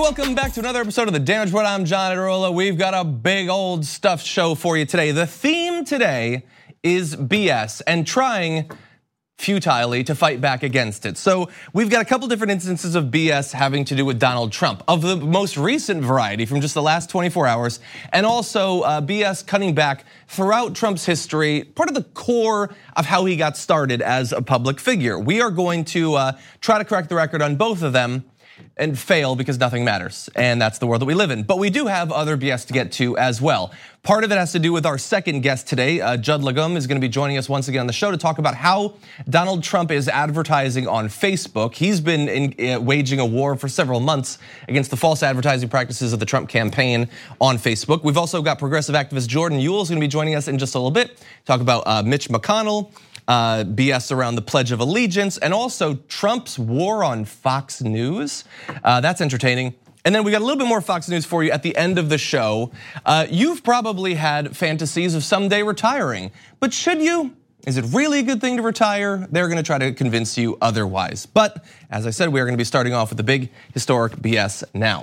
Welcome back to another episode of The Damage Report. I'm John Iadarola. We've got a big old stuffed show for you today. The theme today is BS and trying futilely to fight back against it. So we've got a couple different instances of BS having to do with Donald Trump, of the most recent variety from just the last 24 hours, and also BS cutting back throughout Trump's history, part of the core of how he got started as a public figure. We are going to try to correct the record on both of them and fail because nothing matters, and that's the world that we live in. But we do have other BS to get to as well. Part of it has to do with our second guest today. Judd Legum is gonna be joining us once again on the show to talk about how Donald Trump is advertising on Facebook. He's been waging a war for several months against the false advertising practices of the Trump campaign on Facebook. We've also got progressive activist Jordan Uhl is gonna be joining us in just a little bit, talk about Mitch McConnell, BS around the Pledge of Allegiance, and also Trump's war on Fox News. That's entertaining. And then we got a little bit more Fox News for you at the end of the show. You've probably had fantasies of someday retiring, but should you? Is it really a good thing to retire? They're gonna try to convince you otherwise. But as I said, we are gonna be starting off with the big historic BS now.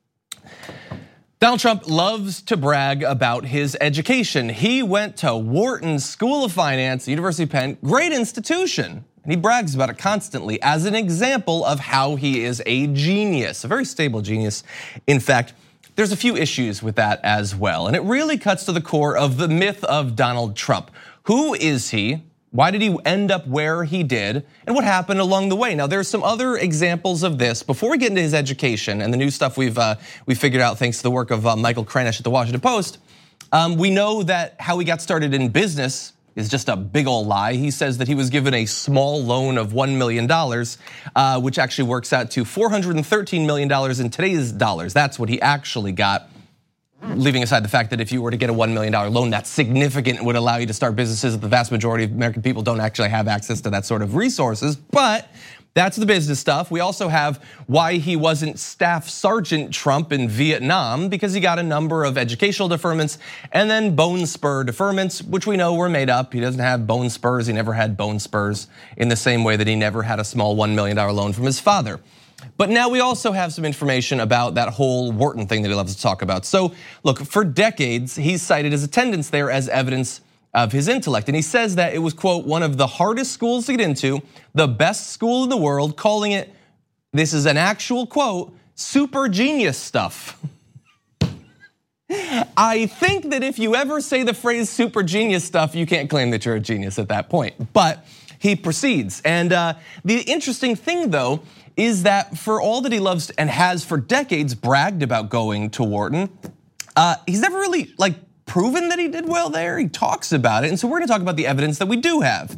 Donald Trump loves to brag about his education. He went to Wharton School of Finance, University of Penn, great institution. And he brags about it constantly as an example of how he is a genius, a very stable genius. In fact, there's a few issues with that as well. And it really cuts to the core of the myth of Donald Trump. Who is he? Why did he end up where he did? And what happened along the way? Now, there's some other examples of this. Before we get into his education and the new stuff we figured out thanks to the work of Michael Kranish at the Washington Post, we know that how he got started in business is just a big old lie. He says that he was given a small loan of $1 million, which actually works out to $413 million in today's dollars. That's what he actually got. Leaving aside the fact that if you were to get a $1 million loan, that's significant and would allow you to start businesses that the vast majority of American people don't actually have access to that sort of resources. But that's the business stuff. We also have why he wasn't Staff Sergeant Trump in Vietnam, because he got a number of educational deferments and then bone spur deferments, which we know were made up. He doesn't have bone spurs. He never had bone spurs, in the same way that he never had a small $1 million loan from his father. But now we also have some information about that whole Wharton thing that he loves to talk about. So look, for decades, he's cited his attendance there as evidence of his intellect. And he says that it was, quote, one of the hardest schools to get into, the best school in the world, calling it, this is an actual quote, super genius stuff. I think that if you ever say the phrase super genius stuff, you can't claim that you're a genius at that point. But he proceeds. And the interesting thing, though, is that for all that he loves and has for decades bragged about going to Wharton, he's never really proven that he did well there. He talks about it, and so we're gonna talk about the evidence that we do have.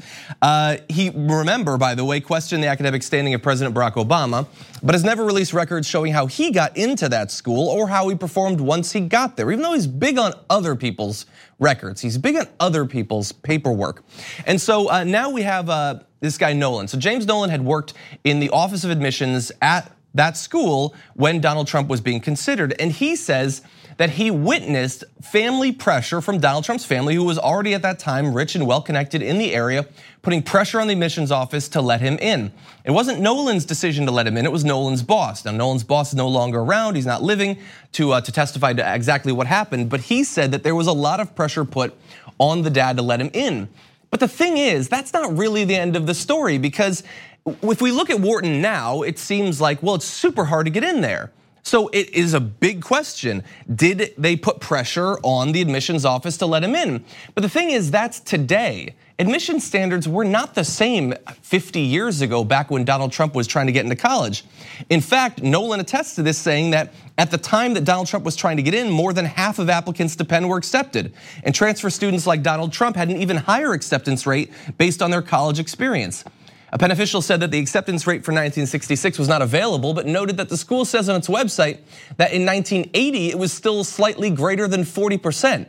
He, remember, by the way, questioned the academic standing of President Barack Obama, but has never released records showing how he got into that school or how he performed once he got there, even though he's big on other people's records. He's big on other people's paperwork. And so now we have this guy Nolan. So James Nolan had worked in the Office of Admissions at that school when Donald Trump was being considered. And he says that he witnessed family pressure from Donald Trump's family, who was already at that time rich and well-connected in the area, putting pressure on the admissions office to let him in. It wasn't Nolan's decision to let him in, it was Nolan's boss. Now Nolan's boss is no longer around, he's not living to testify to exactly what happened, but he said that there was a lot of pressure put on the dad to let him in. But the thing is, that's not really the end of the story, because if we look at Wharton now, it seems like, well, it's super hard to get in there. So it is a big question. Did they put pressure on the admissions office to let him in? But the thing is, that's today. Admission standards were not the same 50 years ago, back when Donald Trump was trying to get into college. In fact, Nolan attests to this, saying that at the time that Donald Trump was trying to get in, more than half of applicants to Penn were accepted. And transfer students like Donald Trump had an even higher acceptance rate based on their college experience. A Penn official said that the acceptance rate for 1966 was not available, but noted that the school says on its website that in 1980 it was still slightly greater than 40%.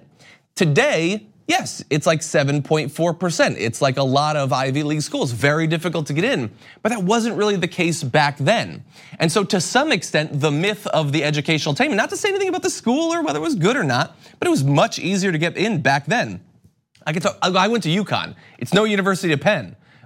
Today, yes, it's like 7.4%. It's like a lot of Ivy League schools, very difficult to get in. But that wasn't really the case back then. And so to some extent, the myth of the educational attainment, not to say anything about the school or whether it was good or not, but it was much easier to get in back then. I went to UConn. It's no University of Penn.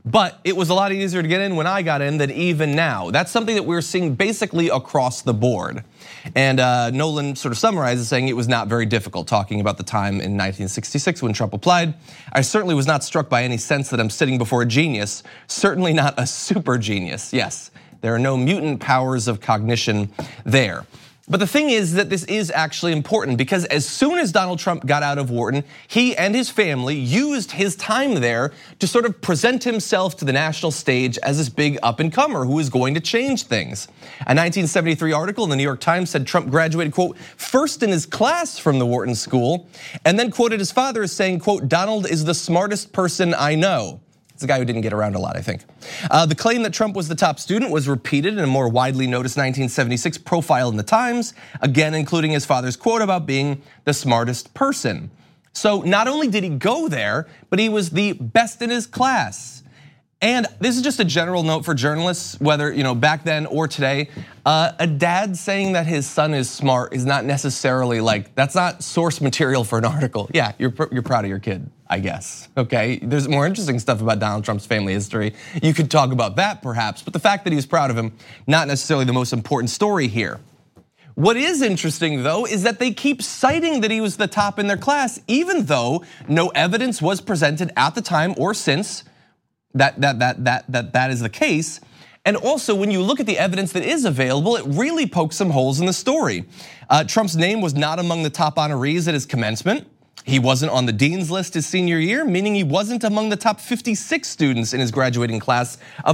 But it was a lot easier to get in when I got in than even now. That's something that we're seeing basically across the board. And Nolan sort of summarizes saying it was not very difficult, talking about the time in 1966 when Trump applied. I certainly was not struck by any sense that I'm sitting before a genius, certainly not a super genius. Yes, there are no mutant powers of cognition there. But the thing is that this is actually important because as soon as Donald Trump got out of Wharton, he and his family used his time there to sort of present himself to the national stage as this big up-and-comer who is going to change things. A 1973 article in the New York Times said Trump graduated, quote, first in his class from the Wharton School, and then quoted his father as saying, quote, Donald is the smartest person I know. It's a guy who didn't get around a lot, I think. The claim that Trump was the top student was repeated in a more widely noticed 1976 profile in the Times, again including his father's quote about being the smartest person. So not only did he go there, but he was the best in his class. And this is just a general note for journalists, whether back then or today. A dad saying that his son is smart is not necessarily that's not source material for an article. Yeah, you're proud of your kid, I guess, okay? There's more interesting stuff about Donald Trump's family history. You could talk about that perhaps, but the fact that he was proud of him, not necessarily the most important story here. What is interesting though is that they keep citing that he was the top in their class, even though no evidence was presented at the time or since that is the case. And also, when you look at the evidence that is available, it really pokes some holes in the story. Trump's name was not among the top honorees at his commencement. He wasn't on the dean's list his senior year, meaning he wasn't among the top 56 students in his graduating class of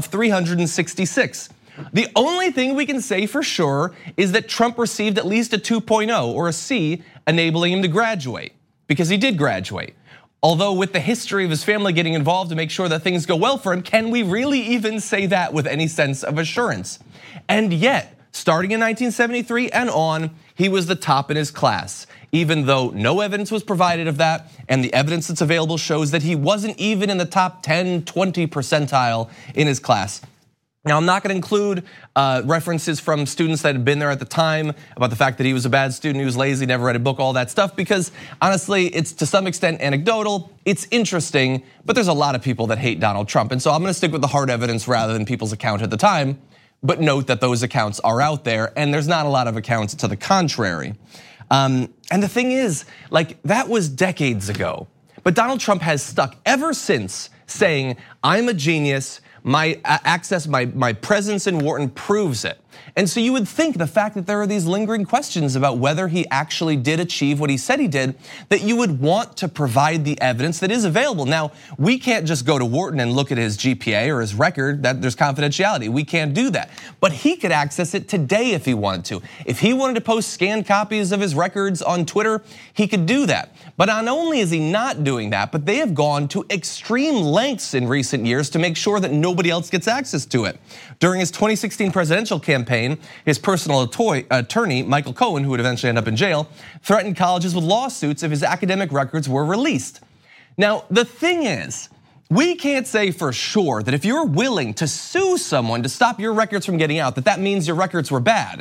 366. The only thing we can say for sure is that Trump received at least a 2.0 or a C, enabling him to graduate, because he did graduate. Although with the history of his family getting involved to make sure that things go well for him, can we really even say that with any sense of assurance? And yet, starting in 1973 and on, he was the top in his class, even though no evidence was provided of that, and the evidence that's available shows that he wasn't even in the top 10, 20 percentile in his class. Now, I'm not gonna include references from students that had been there at the time about the fact that he was a bad student, he was lazy, never read a book, all that stuff, because honestly, it's to some extent anecdotal, it's interesting, but there's a lot of people that hate Donald Trump. And so I'm gonna stick with the hard evidence rather than people's account at the time, but note that those accounts are out there and there's not a lot of accounts to the contrary. And the thing is, that was decades ago, but Donald Trump has stuck ever since saying, I'm a genius, my access, my presence in Wharton proves it. And so you would think the fact that there are these lingering questions about whether he actually did achieve what he said he did, that you would want to provide the evidence that is available. Now, we can't just go to Wharton and look at his GPA or his record, that there's confidentiality, we can't do that. But he could access it today if he wanted to. If he wanted to post scanned copies of his records on Twitter, he could do that. But not only is he not doing that, but they have gone to extreme lengths in recent years to make sure that nobody else gets access to it. During his 2016 presidential campaign, his personal attorney, Michael Cohen, who would eventually end up in jail, threatened colleges with lawsuits if his academic records were released. Now, the thing is, we can't say for sure that if you're willing to sue someone to stop your records from getting out, that means your records were bad.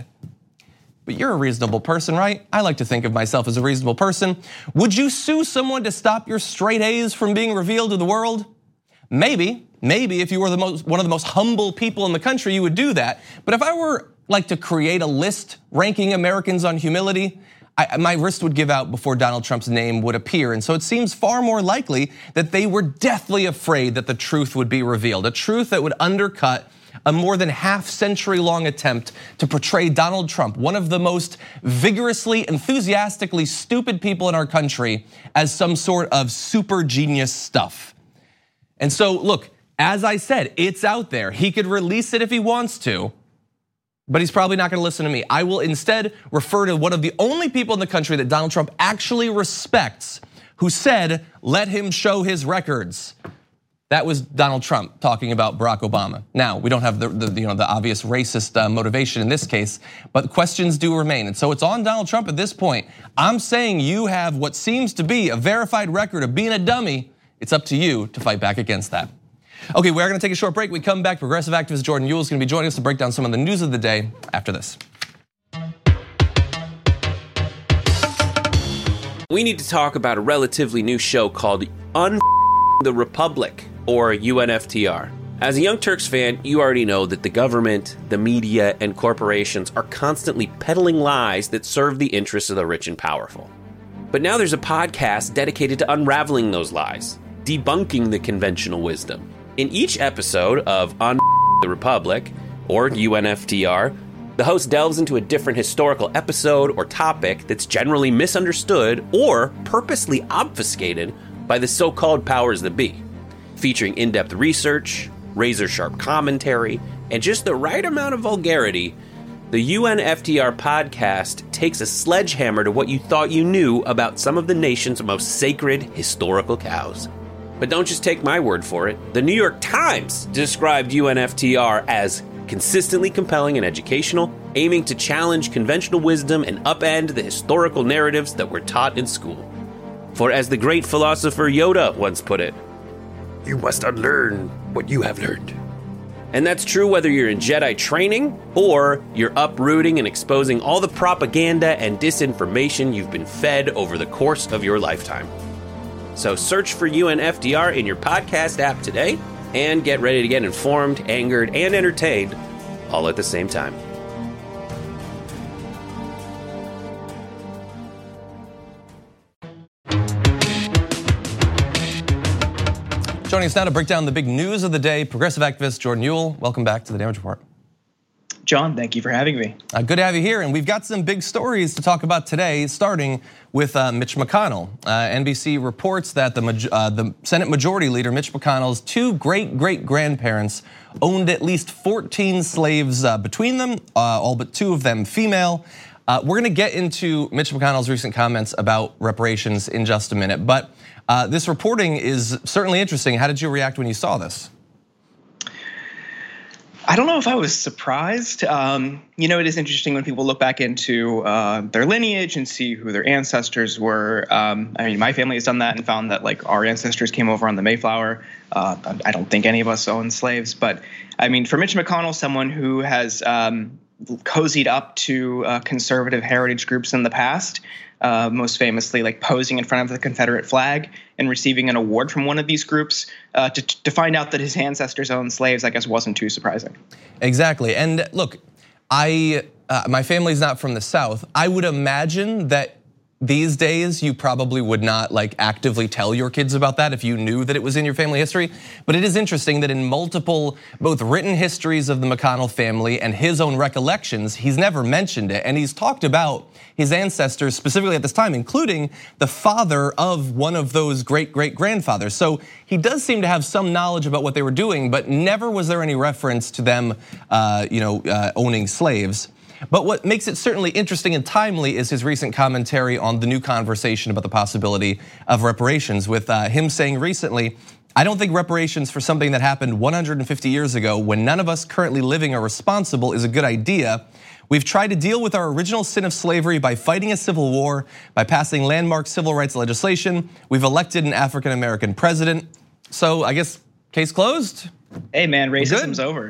But you're a reasonable person, right? I like to think of myself as a reasonable person. Would you sue someone to stop your straight A's from being revealed to the world? Maybe if you were one of the most humble people in the country, you would do that. But if I were to create a list ranking Americans on humility, my wrist would give out before Donald Trump's name would appear. And so it seems far more likely that they were deathly afraid that the truth would be revealed, a truth that would undercut a more than half-century long attempt to portray Donald Trump, one of the most vigorously, enthusiastically stupid people in our country, as some sort of super genius stuff. And so look, as I said, it's out there. He could release it if he wants to, but he's probably not gonna listen to me. I will instead refer to one of the only people in the country that Donald Trump actually respects, who said, let him show his records. That was Donald Trump talking about Barack Obama. Now, we don't have the obvious racist motivation in this case, but questions do remain. And so it's on Donald Trump at this point. I'm saying you have what seems to be a verified record of being a dummy. It's up to you to fight back against that. Okay, we're gonna take a short break. We come back, progressive activist Jordan Uhl is gonna be joining us to break down some of the news of the day after this. We need to talk about a relatively new show called the Republic. or UNFTR. As a Young Turks fan, you already know that the government, the media, and corporations are constantly peddling lies that serve the interests of the rich and powerful. But now there's a podcast dedicated to unraveling those lies, debunking the conventional wisdom. In each episode of On the Republic, or UNFTR, the host delves into a different historical episode or topic that's generally misunderstood or purposely obfuscated by the so-called powers that be, featuring in-depth research, razor-sharp commentary, and just the right amount of vulgarity. The UNFTR podcast takes a sledgehammer to what you thought you knew about some of the nation's most sacred historical cows. But don't just take my word for it. The New York Times described UNFTR as consistently compelling and educational, aiming to challenge conventional wisdom and upend the historical narratives that were taught in school. For as the great philosopher Yoda once put it, "You must unlearn what you have learned." And that's true whether you're in Jedi training or you're uprooting and exposing all the propaganda and disinformation you've been fed over the course of your lifetime. So search for UNFTR in your podcast app today and get ready to get informed, angered, and entertained all at the same time. Joining us now to break down the big news of the day, progressive activist Jordan Uhl. Welcome back to the Damage Report. John, thank you for having me. Good to have you here, and we've got some big stories to talk about today, starting with Mitch McConnell. NBC reports that the Senate Majority Leader, Mitch McConnell's two great-great-grandparents owned at least 14 slaves between them, all but 2 of them female. We're gonna get into Mitch McConnell's recent comments about reparations in just a minute, but this reporting is certainly interesting. How did you react when you saw this? I don't know if I was surprised. It is interesting when people look back into their lineage and see who their ancestors were. My family has done that and found that like our ancestors came over on the Mayflower. I don't think any of us owned slaves, but I mean, for Mitch McConnell, someone who has cozied up to conservative heritage groups in the past, most famously like posing in front of the Confederate flag and receiving an award from one of these groups, to find out that his ancestors owned slaves, I guess wasn't too surprising. Exactly, and look, my family's not from the South. I would imagine that these days you probably would not like actively tell your kids about that if you knew that it was in your family history. But it is interesting that in multiple, both written histories of the McConnell family and his own recollections, he's never mentioned it. And he's talked about his ancestors specifically at this time, including the father of one of those great-great-grandfathers. So he does seem to have some knowledge about what they were doing, but never was there any reference to them owning slaves. But what makes it certainly interesting and timely is his recent commentary on the new conversation about the possibility of reparations, with him saying recently, "I don't think reparations for something that happened 150 years ago when none of us currently living are responsible is a good idea. We've tried to deal with our original sin of slavery by fighting a civil war, by passing landmark civil rights legislation. We've elected an African-American president." So I guess case closed? Hey man, racism's over.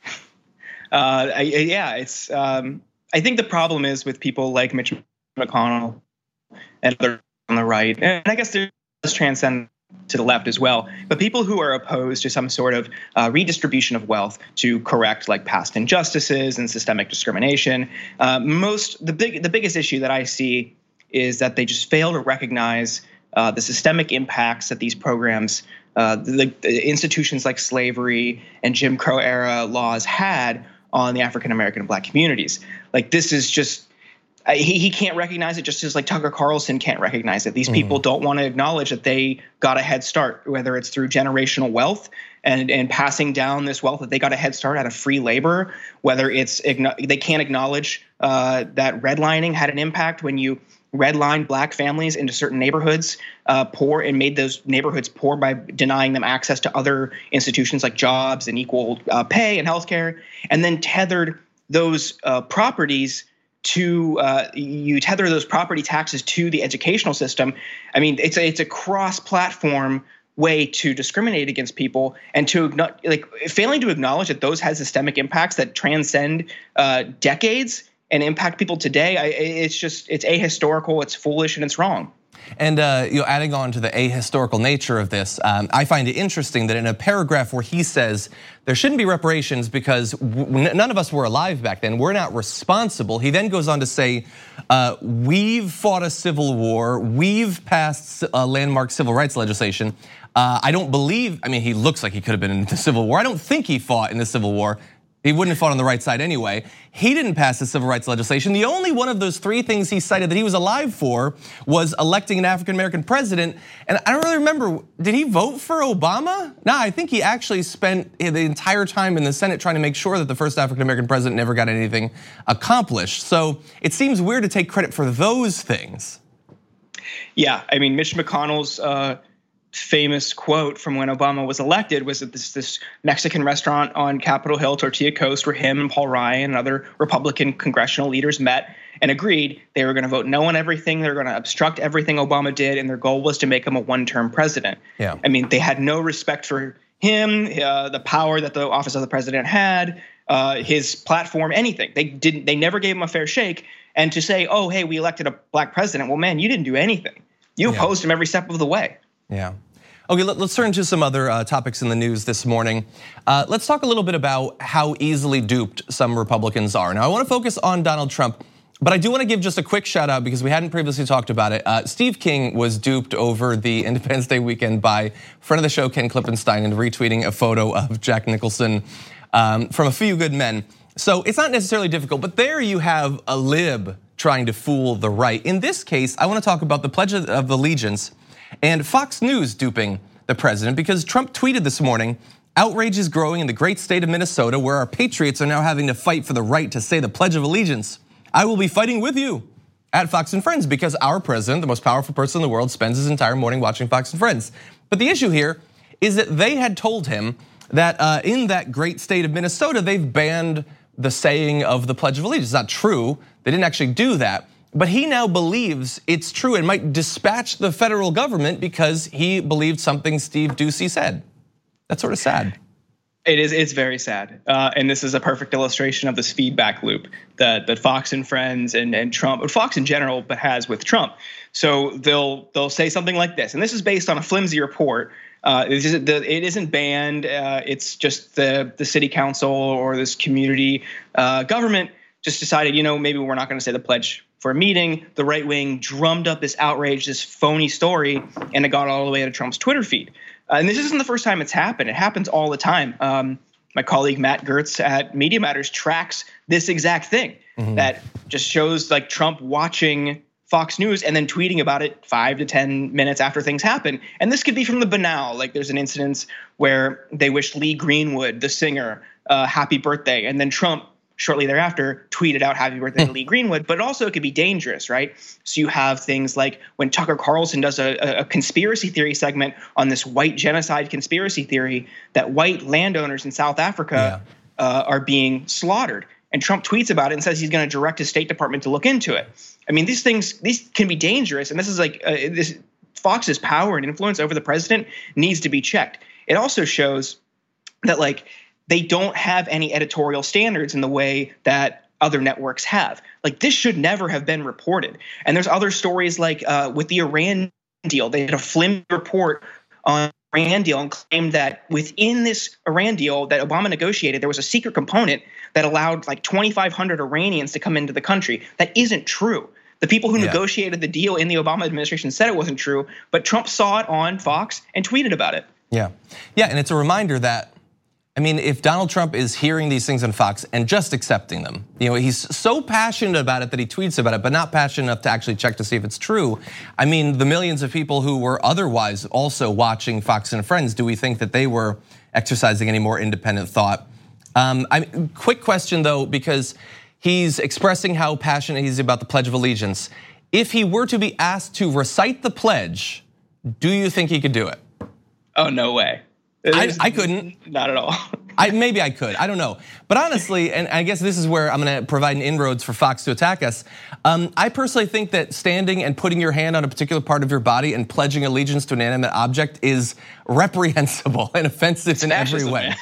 I think the problem is with people like Mitch McConnell and others on the right, and I guess there's transcend to the left as well, but people who are opposed to some sort of redistribution of wealth to correct like past injustices and systemic discrimination. The biggest issue that I see is that they just fail to recognize the systemic impacts that these programs, the institutions like slavery and Jim Crow era laws had on the African American and Black communities. Like this is just, he can't recognize it, just as like Tucker Carlson can't recognize it. These people don't want to acknowledge that they got a head start, whether it's through generational wealth and passing down this wealth, that they got a head start out of free labor, whether it's, they can't acknowledge that redlining had an impact when you redlined Black families into certain neighborhoods poor and made those neighborhoods poor by denying them access to other institutions like jobs and equal pay and healthcare, and then tethered those properties to you tether those property taxes to the educational system. I mean, it's a cross-platform way to discriminate against people, and to failing to acknowledge that those has systemic impacts that transcend decades and impact people today. It's ahistorical, it's foolish, and it's wrong. And adding on to the ahistorical nature of this, I find it interesting that in a paragraph where he says there shouldn't be reparations because none of us were alive back then, we're not responsible. He then goes on to say, we've fought a civil war, we've passed a landmark civil rights legislation. I don't believe, he looks like he could have been in the Civil War. I don't think he fought in the Civil War. He wouldn't have fought on the right side anyway. He didn't pass the civil rights legislation. The only one of those three things he cited that he was alive for was electing an African-American president. And I don't really remember, did he vote for Obama? No, I think he actually spent the entire time in the Senate trying to make sure that the first African-American president never got anything accomplished. So it seems weird to take credit for those things. Yeah, Mitch McConnell's famous quote from when Obama was elected was that this Mexican restaurant on Capitol Hill, Tortilla Coast, where him and Paul Ryan and other Republican congressional leaders met and agreed they were going to vote no on everything. They were going to obstruct everything Obama did, and their goal was to make him a one-term president. Yeah. They had no respect for him, the power that the office of the president had, his platform, anything. They never gave him a fair shake. And to say, oh, hey, we elected a black president. Well, man, you didn't do anything. You opposed him every step of the way. Yeah. Okay, let's turn to some other topics in the news this morning. Let's talk a little bit about how easily duped some Republicans are. Now, I want to focus on Donald Trump, but I do want to give just a quick shout out because we hadn't previously talked about it. Steve King was duped over the Independence Day weekend by friend of the show, Ken Klippenstein, and retweeting a photo of Jack Nicholson from A Few Good Men. So it's not necessarily difficult, but there you have a lib trying to fool the right. In this case, I want to talk about the Pledge of Allegiance and Fox News duping the president because Trump tweeted this morning, outrage is growing in the great state of Minnesota where our patriots are now having to fight for the right to say the Pledge of Allegiance. I will be fighting with you at Fox and Friends because our president, the most powerful person in the world, spends his entire morning watching Fox and Friends. But the issue here is that they had told him that in that great state of Minnesota, they've banned the saying of the Pledge of Allegiance. It's not true. They didn't actually do that. But he now believes it's true and might dispatch the federal government because he believed something Steve Doocy said. That's sort of sad. It's very sad. And this is a perfect illustration of this feedback loop that Fox and Friends and Trump, or Fox in general, but has with Trump. So they'll say something like this, and this is based on a flimsy report. It isn't banned. It's just the city council or this community government just decided, maybe we're not going to say the pledge for a meeting. The right wing drummed up this outrage, this phony story, and it got all the way to Trump's Twitter feed. And this isn't the first time it's happened. It happens all the time. My colleague Matt Gertz at Media Matters tracks this exact thing that just shows like Trump watching Fox News and then tweeting about it 5 to 10 minutes after things happen. And this could be from the banal. Like there's an incident where they wished Lee Greenwood, the singer, happy birthday. And then Trump shortly thereafter tweeted out happy birthday to Lee Greenwood, but also it could be dangerous, right? So you have things like when Tucker Carlson does a conspiracy theory segment on this white genocide conspiracy theory that white landowners in South Africa are being slaughtered. And Trump tweets about it and says he's going to direct his State Department to look into it. These can be dangerous. And this is like this Fox's power and influence over the president needs to be checked. It also shows that like they don't have any editorial standards in the way that other networks have. Like this should never have been reported. And there's other stories like with the Iran deal. They did a flimsy report on Iran deal and claimed that within this Iran deal that Obama negotiated, there was a secret component that allowed like 2,500 Iranians to come into the country. That isn't true. The people who negotiated the deal in the Obama administration said it wasn't true, but Trump saw it on Fox and tweeted about it. Yeah, and it's a reminder that, if Donald Trump is hearing these things on Fox and just accepting them, he's so passionate about it that he tweets about it, but not passionate enough to actually check to see if it's true. The millions of people who were otherwise also watching Fox and Friends, do we think that they were exercising any more independent thought? Quick question though, because he's expressing how passionate he's about the Pledge of Allegiance. If he were to be asked to recite the pledge, do you think he could do it? Oh, no way. I couldn't. Not at all. Maybe I could, I don't know. But honestly, and I guess this is where I'm gonna provide an inroads for Fox to attack us. I personally think that standing and putting your hand on a particular part of your body and pledging allegiance to an inanimate object is reprehensible and offensive in every way.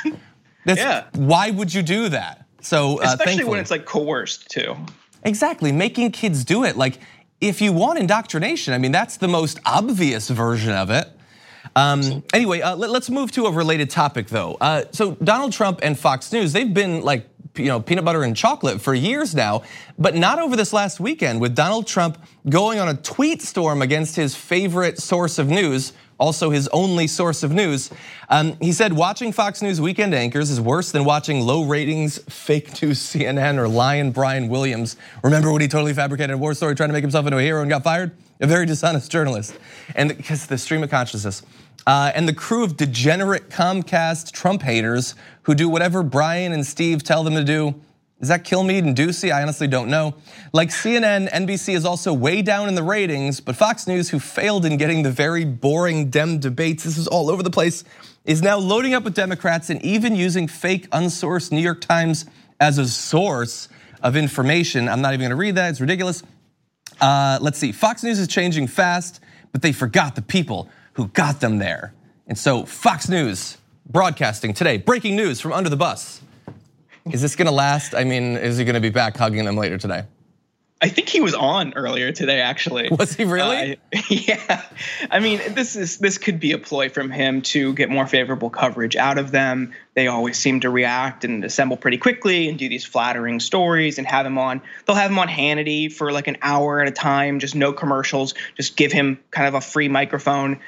Why would you do that? So especially when it's like coerced too. Exactly, making kids do it. Like if you want indoctrination, I mean, that's the most obvious version of it. Anyway, let's move to a related topic though. So Donald Trump and Fox News, they've been like, peanut butter and chocolate for years now, but not over this last weekend with Donald Trump going on a tweet storm against his favorite source of news, also his only source of news. He said watching Fox News weekend anchors is worse than watching low ratings, fake news CNN or lying Brian Williams. Remember when he totally fabricated a war story trying to make himself into a hero and got fired? A very dishonest journalist. And because the stream of consciousness. And the crew of degenerate Comcast Trump haters who do whatever Brian and Steve tell them to do. Is that Kilmeade and Ducey? I honestly don't know. Like CNN, NBC is also way down in the ratings, but Fox News, who failed in getting the very boring Dem debates, this is all over the place, is now loading up with Democrats and even using fake unsourced New York Times as a source of information. I'm not even gonna read that, it's ridiculous. Let's see, Fox News is changing fast, but they forgot the people who got them there. And so Fox News broadcasting today, breaking news from under the bus. Is this gonna last? I mean, is he gonna be back hugging them later today? I think he was on earlier today, actually. Was he really? Yeah. I mean, this could be a ploy from him to get more favorable coverage out of them. They always seem to react and assemble pretty quickly and do these flattering stories and have him on. They'll have him on Hannity for like an hour at a time, just no commercials, just give him kind of a free microphone.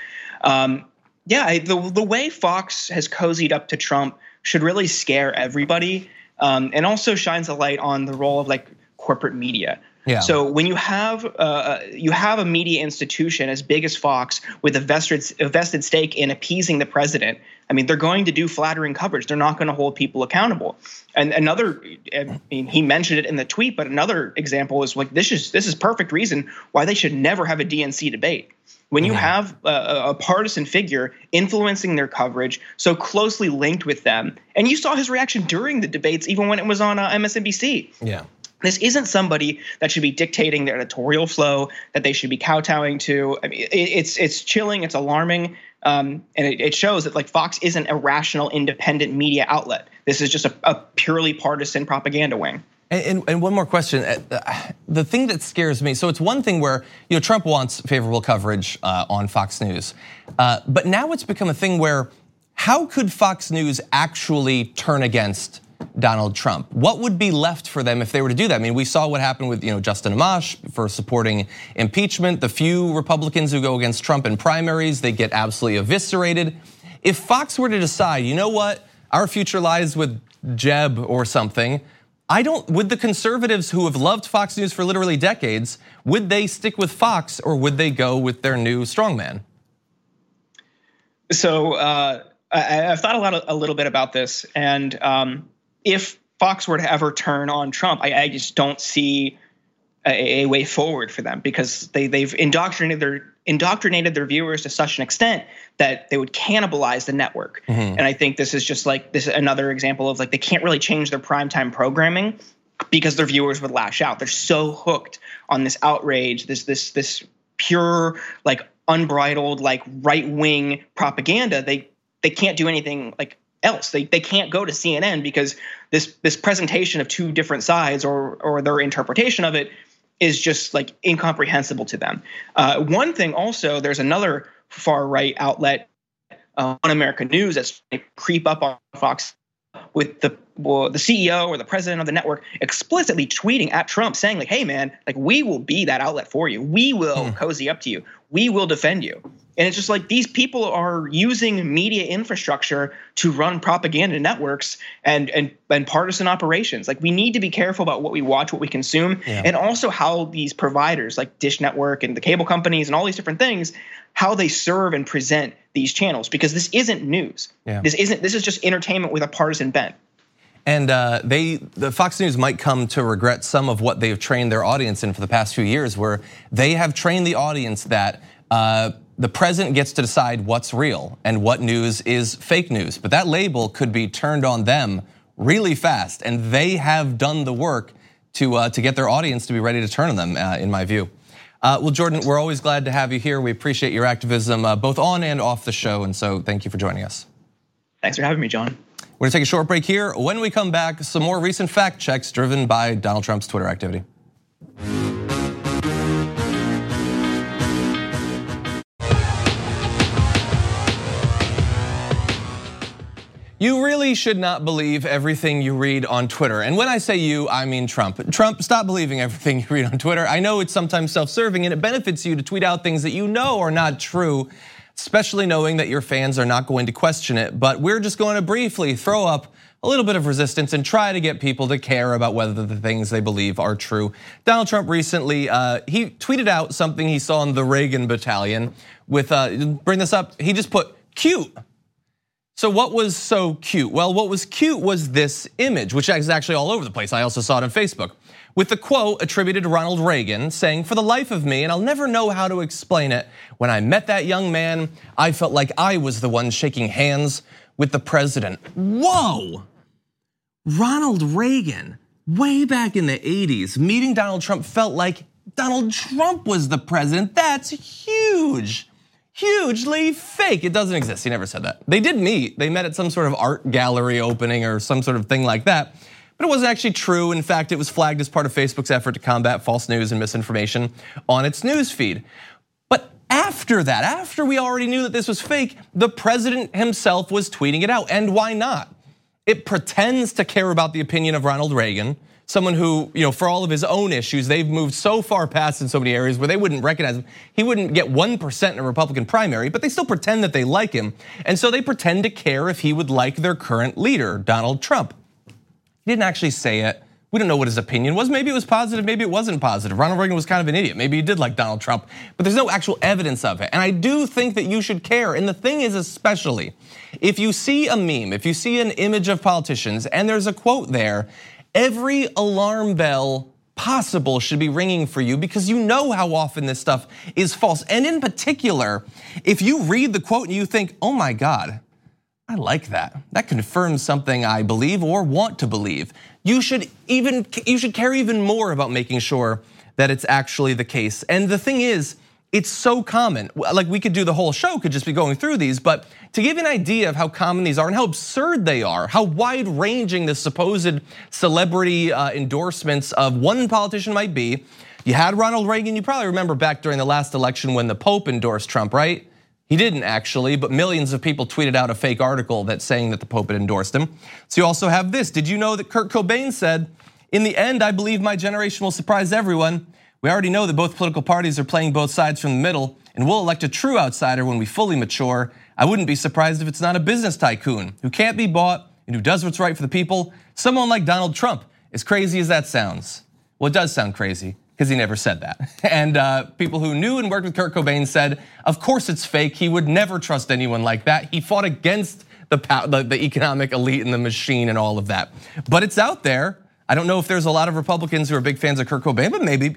The way Fox has cozied up to Trump should really scare everybody, and also shines a light on the role of like corporate media. Yeah. So when you have a media institution as big as Fox with a vested stake in appeasing the president, I mean, they're going to do flattering coverage. They're not going to hold people accountable. And he mentioned it in the tweet, but another example is like this is perfect reason why they should never have a DNC debate. When you have a partisan figure influencing their coverage, so closely linked with them, and you saw his reaction during the debates, even when it was on MSNBC. Yeah. This isn't somebody that should be dictating their editorial flow, that they should be kowtowing to. I mean, it's chilling, it's alarming, and it shows that like Fox isn't a rational, independent media outlet. This is just a purely partisan propaganda wing. And one more question, the thing that scares me, so it's one thing where Trump wants favorable coverage on Fox News, but now it's become a thing where how could Fox News actually turn against Donald Trump? What would be left for them if they were to do that? I mean, we saw what happened with Justin Amash for supporting impeachment. The few Republicans who go against Trump in primaries, they get absolutely eviscerated. If Fox were to decide, you know what, our future lies with Jeb or something, would the conservatives who have loved Fox News for literally decades, would they stick with Fox or would they go with their new strongman? So I've thought a little bit about this, and if Fox were to ever turn on Trump, I just don't see a way forward for them because they've indoctrinated their viewers to such an extent that they would cannibalize the network. Mm-hmm. And I think this is another example of like they can't really change their primetime programming because their viewers would lash out. They're so hooked on this outrage, this pure like unbridled like right-wing propaganda. They can't do anything like else. They can't go to CNN because this presentation of two different sides or their interpretation of it is just like incomprehensible to them. One thing also, there's another far right outlet on American News that's creep up on Fox with the CEO or the president of the network explicitly tweeting at Trump saying like, hey man, like we will be that outlet for you. We will cozy up to you. We will defend you. And it's just like these people are using media infrastructure to run propaganda networks and partisan operations. Like we need to be careful about what we watch, what we consume, and also how these providers like Dish Network and the cable companies and all these different things, how they serve and present these channels, because this isn't news. Yeah. This is just entertainment with a partisan bent. And the Fox News might come to regret some of what they've trained their audience in for the past few years, where they have trained the audience that the president gets to decide what's real and what news is fake news. But that label could be turned on them really fast, and they have done the work to get their audience to be ready to turn on them, in my view. Well, Jordan, we're always glad to have you here. We appreciate your activism, both on and off the show, and so thank you for joining us. Thanks for having me, John. We're gonna take a short break here. When we come back, some more recent fact checks driven by Donald Trump's Twitter activity. You really should not believe everything you read on Twitter. And when I say you, I mean Trump. Trump, stop believing everything you read on Twitter. I know it's sometimes self-serving and it benefits you to tweet out things that you know are not true, especially knowing that your fans are not going to question it. But we're just going to briefly throw up a little bit of resistance and try to get people to care about whether the things they believe are true. Donald Trump recently, he tweeted out something he saw in the Reagan Battalion with, bring this up, he just put cute. So what was so cute? Well, what was cute was this image, which is actually all over the place. I also saw it on Facebook, with the quote attributed to Ronald Reagan saying, "For the life of me, and I'll never know how to explain it, when I met that young man, I felt like I was the one shaking hands with the president." Whoa, Ronald Reagan, way back in the 80s, meeting Donald Trump felt like Donald Trump was the president. That's huge. Hugely fake. It doesn't exist. He never said that. They did meet. They met at some sort of art gallery opening or some sort of thing like that. But it wasn't actually true. In fact, it was flagged as part of Facebook's effort to combat false news and misinformation on its news feed. But after that, after we already knew that this was fake, the president himself was tweeting it out. And why not? It pretends to care about the opinion of Ronald Reagan, someone who, for all of his own issues, they've moved so far past in so many areas where they wouldn't recognize him. He wouldn't get 1% in a Republican primary, but they still pretend that they like him. And so they pretend to care if he would like their current leader, Donald Trump. He didn't actually say it. We don't know what his opinion was. Maybe it was positive, maybe it wasn't positive. Ronald Reagan was kind of an idiot. Maybe he did like Donald Trump, but there's no actual evidence of it. And I do think that you should care. And the thing is, especially, if you see a meme, if you see an image of politicians and there's a quote there, every alarm bell possible should be ringing for you because you know how often this stuff is false. And in particular, if you read the quote and you think, oh my God, I like that. That confirms something I believe or want to believe. You should care even more about making sure that it's actually the case. And the thing is, it's so common. Like we could do the whole show, could just be going through these, but to give you an idea of how common these are and how absurd they are, how wide ranging the supposed celebrity endorsements of one politician might be. You had Ronald Reagan, you probably remember back during the last election when the Pope endorsed Trump, right? He didn't actually, but millions of people tweeted out a fake article that's saying that the Pope had endorsed him. So you also have this. Did you know that Kurt Cobain said, "In the end, I believe my generation will surprise everyone. We already know that both political parties are playing both sides from the middle, and we'll elect a true outsider when we fully mature. I wouldn't be surprised if it's not a business tycoon who can't be bought and who does what's right for the people. Someone like Donald Trump, as crazy as that sounds." Well, it does sound crazy, because he never said that. And people who knew and worked with Kurt Cobain said, of course it's fake. He would never trust anyone like that. He fought against the economic elite and the machine and all of that. But it's out there. I don't know if there's a lot of Republicans who are big fans of Kurt Cobain, but maybe.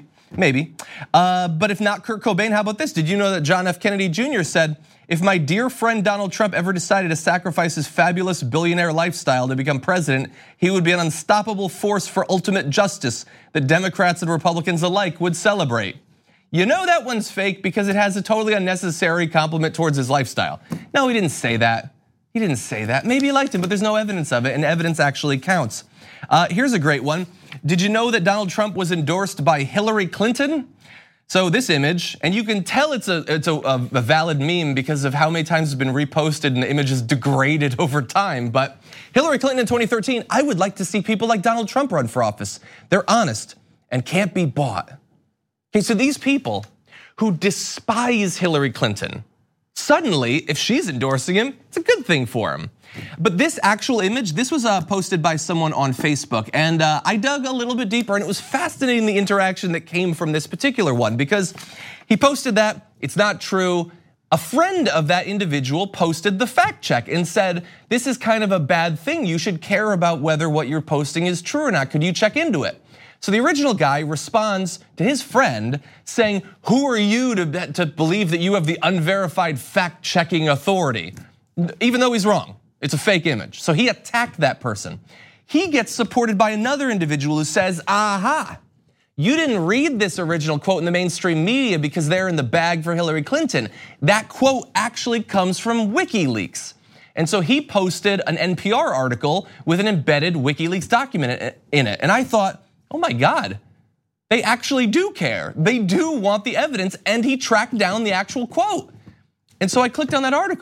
But if not Kurt Cobain, how about this? Did you know that John F. Kennedy Jr. said, "If my dear friend Donald Trump ever decided to sacrifice his fabulous billionaire lifestyle to become president, he would be an unstoppable force for ultimate justice that Democrats and Republicans alike would celebrate." You know that one's fake because it has a totally unnecessary compliment towards his lifestyle. No, he didn't say that. He didn't say that. Maybe he liked him, but there's no evidence of it, and evidence actually counts. Here's a great one. Did you know that Donald Trump was endorsed by Hillary Clinton? So this image, and you can tell it's a valid meme because of how many times it's been reposted and the image is degraded over time. But Hillary Clinton in 2013, I would like to see people like Donald Trump run for office. They're honest and can't be bought. Okay, so these people who despise Hillary Clinton, suddenly, if she's endorsing him, it's a good thing for him. But this actual image, this was posted by someone on Facebook, and I dug a little bit deeper, and it was fascinating the interaction that came from this particular one, because he posted that it's not true. A friend of that individual posted the fact check and said, this is kind of a bad thing. You should care about whether what you're posting is true or not. Could you check into it? So the original guy responds to his friend saying, who are you to believe that you have the unverified fact-checking authority? Even though he's wrong, it's a fake image. So he attacked that person. He gets supported by another individual who says, aha, you didn't read this original quote in the mainstream media because they're in the bag for Hillary Clinton. That quote actually comes from WikiLeaks. And so he posted an NPR article with an embedded WikiLeaks document in it. And I thought, oh my God, they actually do care. They do want the evidence, and he tracked down the actual quote. And so I clicked on that article.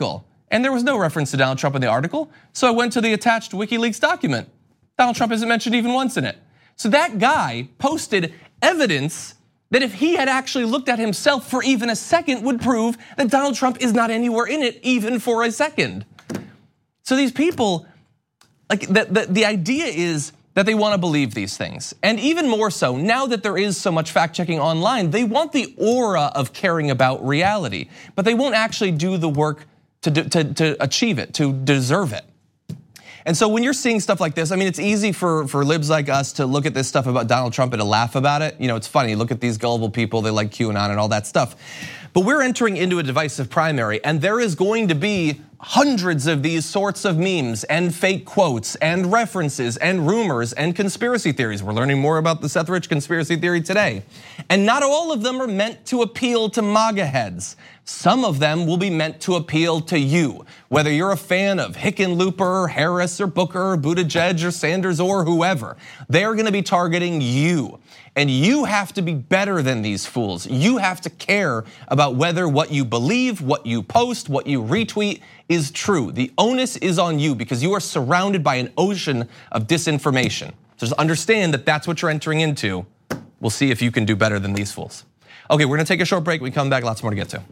And there was no reference to Donald Trump in the article. So I went to the attached WikiLeaks document. Donald Trump isn't mentioned even once in it. So that guy posted evidence that if he had actually looked at himself for even a second would prove that Donald Trump is not anywhere in it even for a second. So these people, like the idea is that they want to believe these things. And even more so, now that there is so much fact checking online, they want the aura of caring about reality, but they won't actually do the work to achieve it, to deserve it. And so when you're seeing stuff like this, I mean, it's easy for libs like us to look at this stuff about Donald Trump and to laugh about it. You know, it's funny, look at these gullible people, they like QAnon and all that stuff. But we're entering into a divisive primary, and there is going to be hundreds of these sorts of memes and fake quotes and references and rumors and conspiracy theories. We're learning more about the Seth Rich conspiracy theory today. And not all of them are meant to appeal to MAGA heads. Some of them will be meant to appeal to you, whether you're a fan of Hickenlooper, Harris, or Booker, or Buttigieg, or Sanders, or whoever. They're gonna be targeting you. And you have to be better than these fools. You have to care about whether what you believe, what you post, what you retweet is true. The onus is on you because you are surrounded by an ocean of disinformation. So just understand that that's what you're entering into. We'll see if you can do better than these fools. Okay, we're gonna take a short break. We come back, lots more to get to.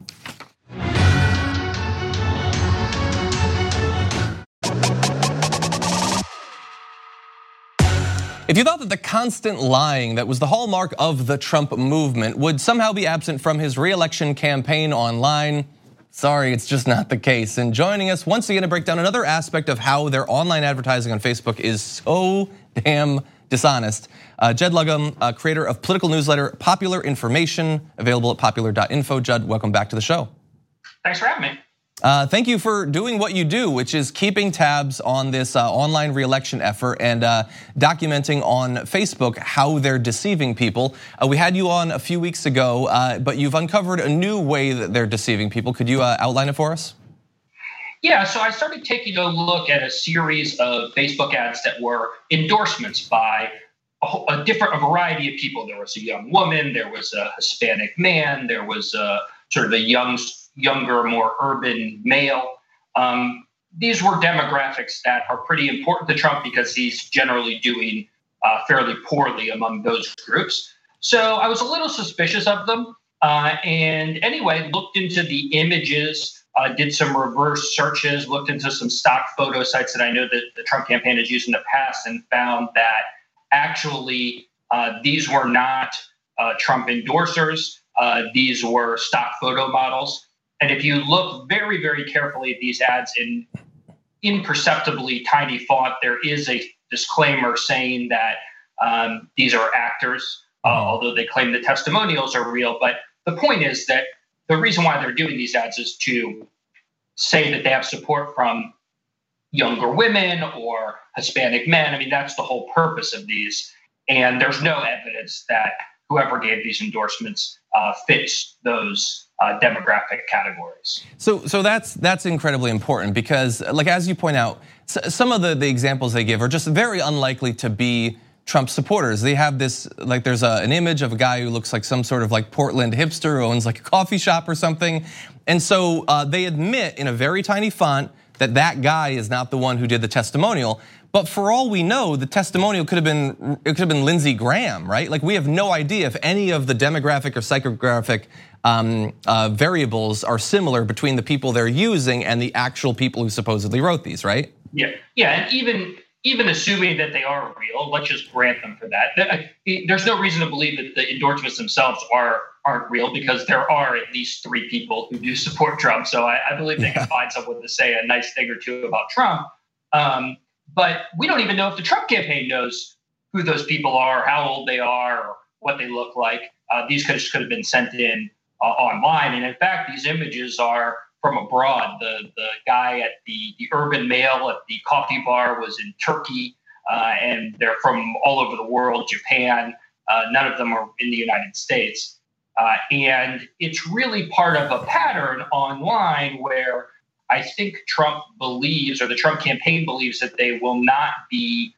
If you thought that the constant lying that was the hallmark of the Trump movement would somehow be absent from his re-election campaign online, sorry, it's just not the case. And joining us once again to break down another aspect of how their online advertising on Facebook is so damn dishonest. Jed Lugham, creator of political newsletter Popular Information, available at popular.info. Jed, welcome back to the show. Thanks for having me. Thank you for doing what you do, which is keeping tabs on this online re-election effort and documenting on Facebook how they're deceiving people. We had you on a few weeks ago, but you've uncovered a new way that they're deceiving people. Could you outline it for us? Yeah, so I started taking a look at a series of Facebook ads that were endorsements by a variety of people. There was a young woman, there was a Hispanic man, there was sort of a younger, more urban male. These were demographics that are pretty important to Trump because he's generally doing fairly poorly among those groups. So I was a little suspicious of them. And anyway, looked into the images, did some reverse searches, looked into some stock photo sites that I know that the Trump campaign has used in the past, and found that actually these were not Trump endorsers. These were stock photo models. And if you look very, very carefully at these ads in imperceptibly tiny font, there is a disclaimer saying that these are actors, although they claim the testimonials are real. But the point is that the reason why they're doing these ads is to say that they have support from younger women or Hispanic men. I mean, that's the whole purpose of these. And there's no evidence that whoever gave these endorsements fits those demographic categories. So that's incredibly important because, like as you point out, some of the examples they give are just very unlikely to be Trump supporters. They have this, like there's an image of a guy who looks like some sort of like Portland hipster who owns like a coffee shop or something. And so they admit in a very tiny font that that guy is not the one who did the testimonial. But for all we know, the testimonial could have been Lindsey Graham, right? Like we have no idea if any of the demographic or psychographic variables are similar between the people they're using and the actual people who supposedly wrote these, right? Yeah, and even assuming that they are real, let's just grant them for that. There's no reason to believe that the endorsements themselves aren't real because there are at least 3 people who do support Trump. So I believe they can find someone to say a nice thing or two about Trump. But we don't even know if the Trump campaign knows who those people are, how old they are, or what they look like. These could have been sent in online. And in fact, these images are from abroad. The guy at the urban male at the coffee bar was in Turkey, and they're from all over the world, Japan. None of them are in the United States. And it's really part of a pattern online where I think Trump believes, or the Trump campaign believes, that they will not be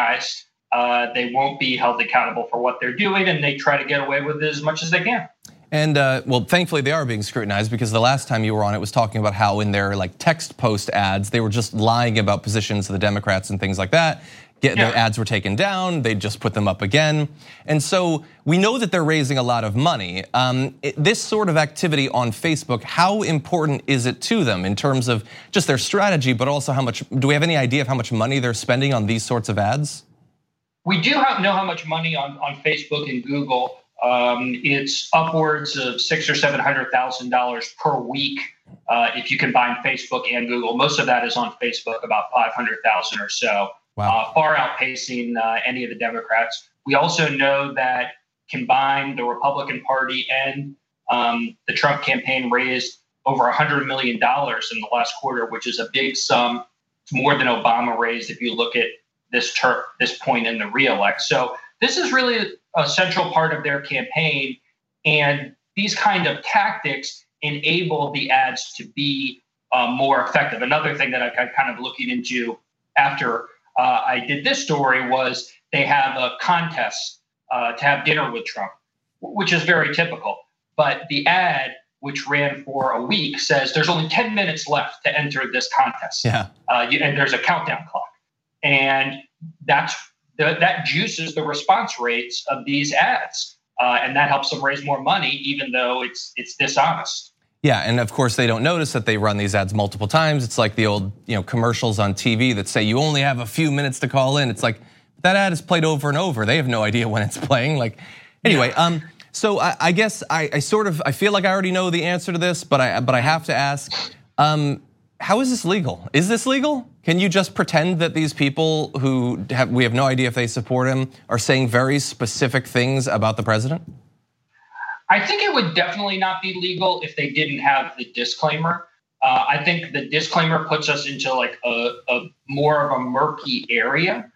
scrutinized. They won't be held accountable for what they're doing, and they try to get away with it as much as they can. And well, thankfully they are being scrutinized, because the last time you were on, it was talking about how in their like text post ads, they were just lying about positions of the Democrats and things like that. Their ads were taken down, they just put them up again. And so we know that they're raising a lot of money. This sort of activity on Facebook, how important is it to them in terms of just their strategy, but also how much, do we have any idea of how much money they're spending on these sorts of ads? We do know how much money on Facebook and Google. It's upwards of $600,000 or $700,000 per week if you combine Facebook and Google. Most of that is on Facebook, about $500,000 or so. Wow. Far outpacing any of the Democrats. We also know that combined, the Republican Party and the Trump campaign raised over $100 million in the last quarter, which is a big sum. It's more than Obama raised if you look at this point in the re-elect. So this is really a central part of their campaign, and these kind of tactics enable the ads to be more effective. Another thing that I kind of looking into after I did this story was they have a contest to have dinner with Trump, which is very typical. But the ad, which ran for a week, says there's only 10 minutes left to enter this contest. Yeah. And there's a countdown clock. And that juices the response rates of these ads. And that helps them raise more money, even though it's dishonest. Yeah, and of course they don't notice that they run these ads multiple times. It's like the old, commercials on TV that say you only have a few minutes to call in. It's like that ad is played over and over. They have no idea when it's playing. Anyway, so I guess I feel like I already know the answer to this, but I have to ask, how is this legal? Is this legal? Can you just pretend that these people who we have no idea if they support him are saying very specific things about the president? I think it would definitely not be legal if they didn't have the disclaimer. I think the disclaimer puts us into like a more of a murky area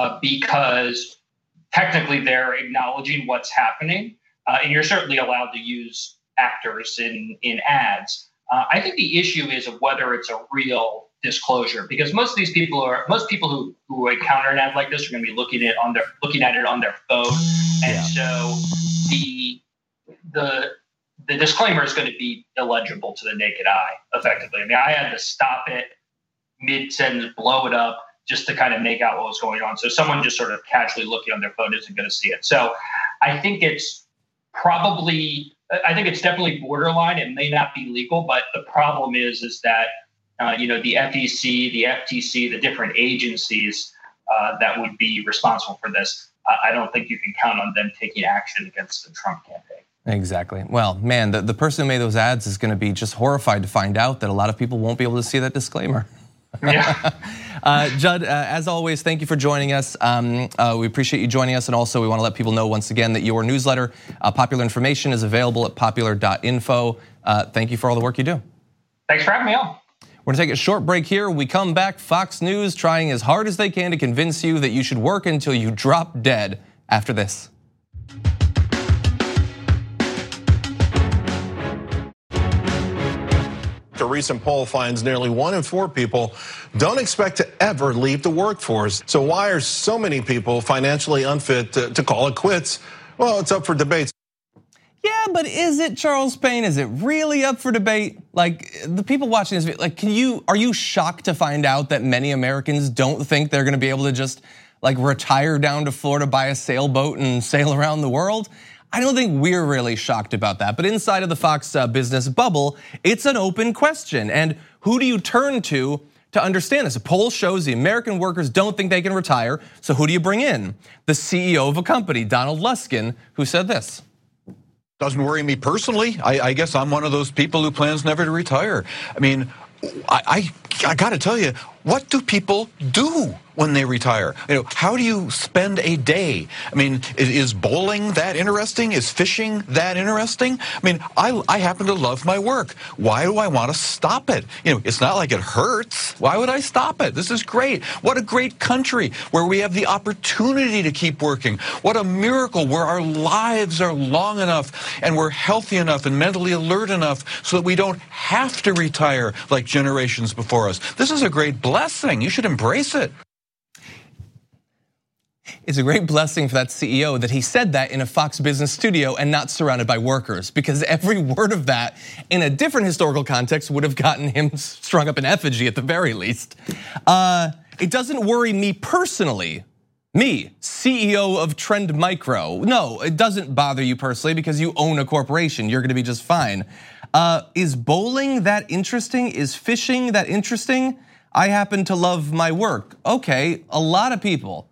because technically they're acknowledging what's happening, and you're certainly allowed to use actors in ads. I think the issue is of whether it's a real disclosure, because most people who encounter an ad like this are going to be looking at it on their phone, and so the disclaimer is going to be illegible to the naked eye, effectively. I mean, I had to stop it mid-sentence, blow it up, just to kind of make out what was going on. So someone just sort of casually looking on their phone isn't going to see it. So I think it's definitely borderline. It may not be legal, but the problem is that the FEC, the FTC, the different agencies that would be responsible for this, I don't think you can count on them taking action against the Trump campaign. Exactly. Well, man, the person who made those ads is going to be just horrified to find out that a lot of people won't be able to see that disclaimer. Yeah. Judd, as always, thank you for joining us. We appreciate you joining us, and also we want to let people know once again that your newsletter, Popular Information, is available at popular.info. Thank you for all the work you do. Thanks for having me on. We're gonna take a short break here. When we come back, Fox News trying as hard as they can to convince you that you should work until you drop dead after this. A recent poll finds nearly 1 in 4 people don't expect to ever leave the workforce. So why are so many people financially unfit to call it quits? Well, it's up for debate. Yeah, but is it, Charles Payne? Is it really up for debate? Like, the people watching this, like, are you shocked to find out that many Americans don't think they're gonna be able to just like retire down to Florida, buy a sailboat and sail around the world? I don't think we're really shocked about that, but inside of the Fox business bubble, it's an open question. And who do you turn to understand this? A poll shows the American workers don't think they can retire, so who do you bring in? The CEO of a company, Donald Luskin, who said this. Doesn't worry me personally. I guess I'm one of those people who plans never to retire. I mean, I got to tell you, what do people do when they retire? How do you spend a day? I mean, is bowling that interesting? Is fishing that interesting? I mean, I happen to love my work. Why do I want to stop it? It's not like it hurts. Why would I stop it? This is great. What a great country where we have the opportunity to keep working. What a miracle where our lives are long enough and we're healthy enough and mentally alert enough so that we don't have to retire like generations before us. This is a great blessing. You should embrace it. it's a great blessing for that CEO that he said that in a Fox Business studio and not surrounded by workers, because every word of that in a different historical context would have gotten him strung up in effigy at the very least. It doesn't worry me personally. Me, CEO of Trend Micro. No, it doesn't bother you personally because you own a corporation. You're gonna be just fine. Is bowling that interesting? Is fishing that interesting? I happen to love my work. Okay, a lot of people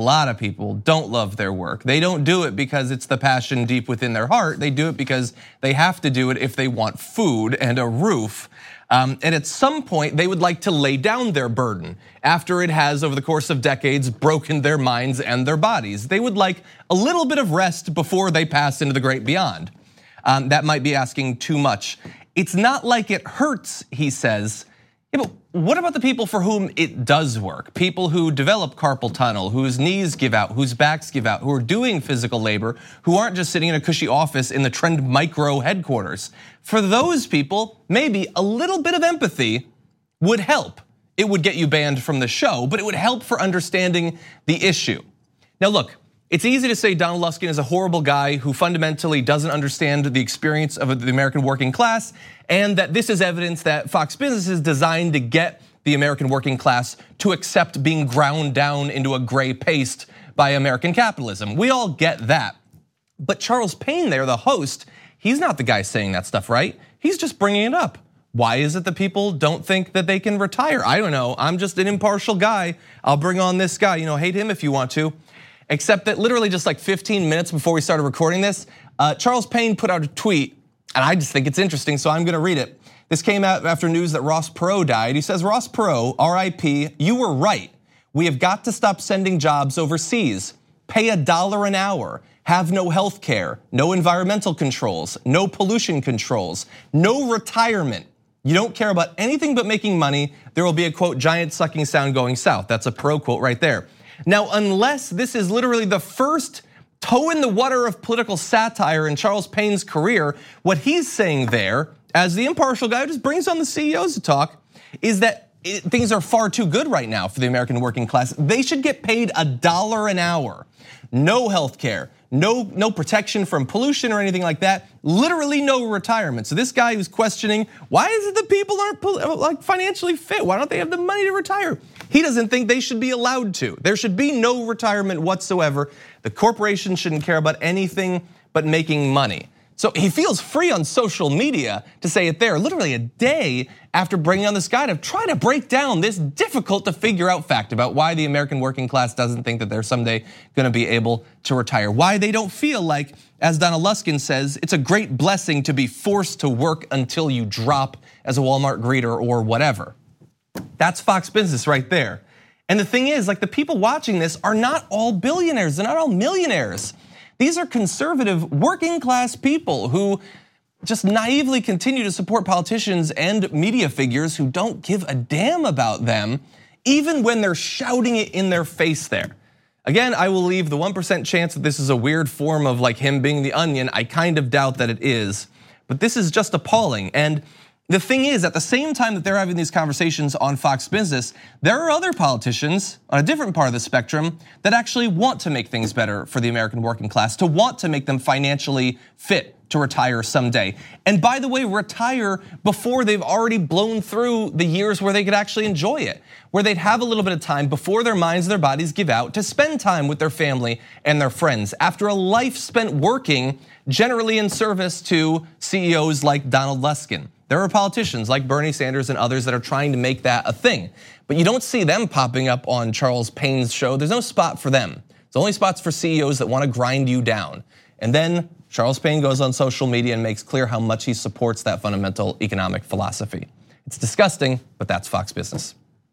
don't love their work. They don't do it because it's the passion deep within their heart. They do it because they have to do it if they want food and a roof. And at some point, they would like to lay down their burden after it has, over the course of decades, broken their minds and their bodies. They would like a little bit of rest before they pass into the great beyond. That might be asking too much. It's not like it hurts, he says. Yeah, but what about the people for whom it does work? People who develop carpal tunnel, whose knees give out, whose backs give out, who are doing physical labor, who aren't just sitting in a cushy office in the Trend Micro headquarters. For those people, maybe a little bit of empathy would help. It would get you banned from the show, but it would help for understanding the issue. Now look, it's easy to say Donald Luskin is a horrible guy who fundamentally doesn't understand the experience of the American working class, and that this is evidence that Fox Business is designed to get the American working class to accept being ground down into a gray paste by American capitalism. We all get that. But Charles Payne there, the host, he's not the guy saying that stuff, right? He's just bringing it up. Why is it that people don't think that they can retire? I don't know, I'm just an impartial guy. I'll bring on this guy, hate him if you want to. Except that literally just like 15 minutes before we started recording this, Charles Payne put out a tweet, and I just think it's interesting, so I'm gonna read it. This came out after news that Ross Perot died. He says, Ross Perot, RIP, you were right. We have got to stop sending jobs overseas. Pay $1 an hour, have no health care, no environmental controls, no pollution controls, no retirement. You don't care about anything but making money. There will be a quote, giant sucking sound going south. That's a Perot quote right there. Now, unless this is literally the first toe in the water of political satire in Charles Payne's career, what he's saying there, as the impartial guy who just brings on the CEOs to talk, is that things are far too good right now for the American working class. They should get paid $1 an hour. No health care, no protection from pollution or anything like that. Literally no retirement. So this guy who's questioning, why is it that people aren't like financially fit? Why don't they have the money to retire? He doesn't think they should be allowed to. There should be no retirement whatsoever. The corporation shouldn't care about anything but making money. So he feels free on social media to say it there, literally a day after bringing on this guy to try to break down this difficult to figure out fact about why the American working class doesn't think that they're someday gonna be able to retire. Why they don't feel like, as Donald Luskin says, it's a great blessing to be forced to work until you drop as a Walmart greeter or whatever. That's Fox Business right there. And the thing is, like the people watching this are not all billionaires, they're not all millionaires. These are conservative working class people who just naively continue to support politicians and media figures who don't give a damn about them, even when they're shouting it in their face there. Again, I will leave the 1% chance that this is a weird form of like him being the onion. I kind of doubt that it is, but this is just appalling. And the thing is, at the same time that they're having these conversations on Fox Business, there are other politicians on a different part of the spectrum that actually want to make things better for the American working class, to want to make them financially fit to retire someday. And by the way, retire before they've already blown through the years where they could actually enjoy it, where they'd have a little bit of time before their minds and their bodies give out to spend time with their family and their friends after a life spent working generally in service to CEOs like Donald Luskin. There are politicians like Bernie Sanders and others that are trying to make that a thing, but you don't see them popping up on Charles Payne's show. There's no spot for them. There's only spots for CEOs that want to grind you down. And then Charles Payne goes on social media and makes clear how much he supports that fundamental economic philosophy. It's disgusting, but that's Fox Business.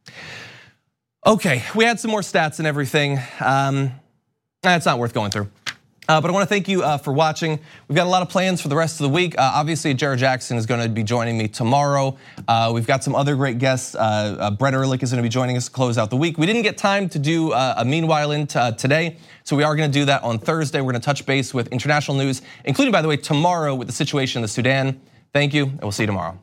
Okay, we had some more stats and everything. It's not worth going through. But I want to thank you for watching. We've got a lot of plans for the rest of the week. Obviously, Jared Jackson is going to be joining me tomorrow. We've got some other great guests. Brett Ehrlich is going to be joining us to close out the week. We didn't get time to do a Meanwhile today, so we are going to do that on Thursday. We're going to touch base with international news, including, by the way, tomorrow with the situation in the Sudan. Thank you, and we'll see you tomorrow.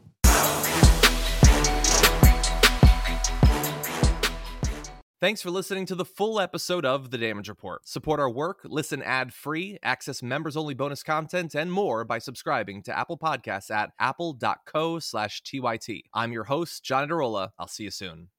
Thanks for listening to the full episode of The Damage Report. Support our work, listen ad-free, access members-only bonus content, and more by subscribing to Apple Podcasts at apple.co/TYT. I'm your host, John Adarola. I'll see you soon.